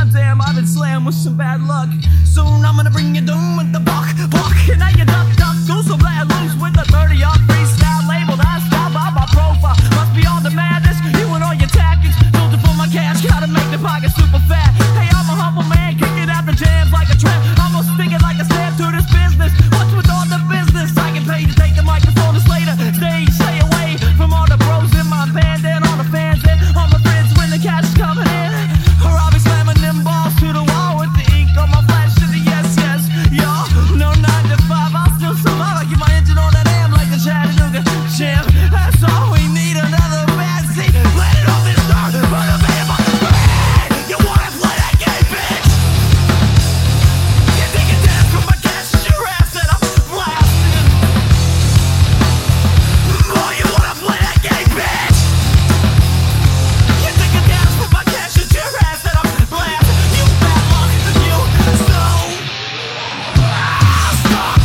goddamn, I've been slammed with some bad luck. Soon I'm gonna bring you doom with the buck. And now you duck, do some bad loose with the 30-off freestyle labeled I stop by my profile. Must be all the madness, you and all your tactics. Filter for my cash, gotta make the pocket super fat. Hey, I'm a humble man, kicking out the jams like a tramp. Almost sticking like a stamp to this business. What's with all the business? I can pay to take the microphone this later. Stay away from all the bros in my band and all the fans and all my friends when the cash is coming in. Or I'll be slamming them balls to the wall with the ink on my flash to the yes, y'all. No 9 to 5, I'll still survive. I keep my engine on that am like a Chattanooga jam. That's all we need, another bad seat. Let it off this start, put a bit of my brain. You wanna play that game, bitch? You think a dance from my cash is your ass that I'm blasting. Oh, you wanna play that game, bitch? You think a dance from my cash is your ass that I'm blasting. You bad luck, you so stop.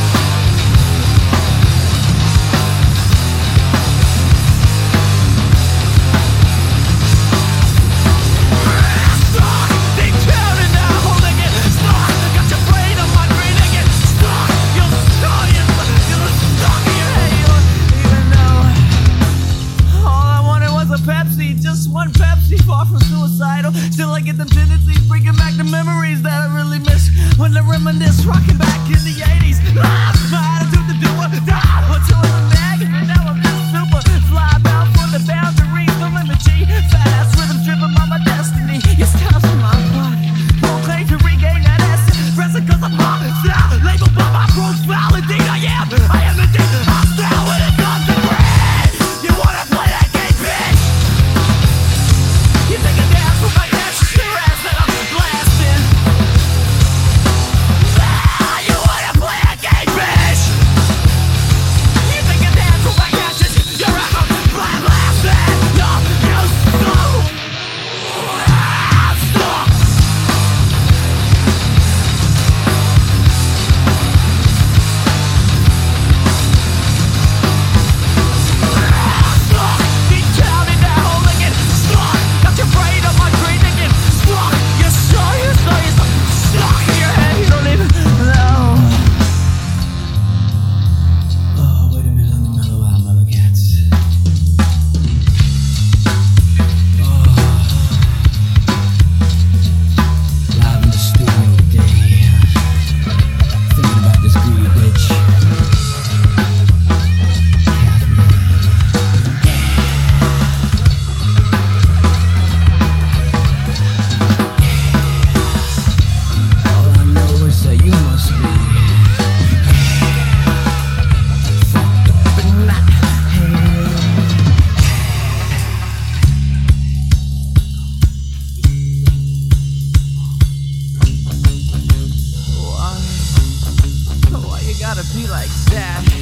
Stuck, they counting now, holding it. Stuck, got your brain on my brain again. Stuck, you're stuck in your head. Even though all I wanted was a Pepsi, just one Pepsi, far from suicidal. Still I get them tendencies, bringing back the memories that I really miss when I reminisce, rocking back in the 80s. My attitude to do it, until it was nagging, and now I'm just super fly bound for the boundaries, the limit G, fast rhythm driven by my destiny. It's time for my blood, won't claim to regain that essence, present cause I'm hot, labeled by my profile. Indeed I am indeed hostile when it comes to bread. You wanna play that game, bitch? You think a dance with my cash is your ass that I'm blasting. You wanna play that game, bitch? You think a dance with my cash is your ass I'm blasting. No, you so stop. Stuck, deep down in that hole again. Stuck, got your brain on my brain again. Stuck, you're stuck in your head. You don't even know. Oh, wait a minute, on the mellow out, Mellow Cats. Live in the studio today. Thinking about this greedy bitch. All I know is that you must be fucked up and not Why you gotta be like that?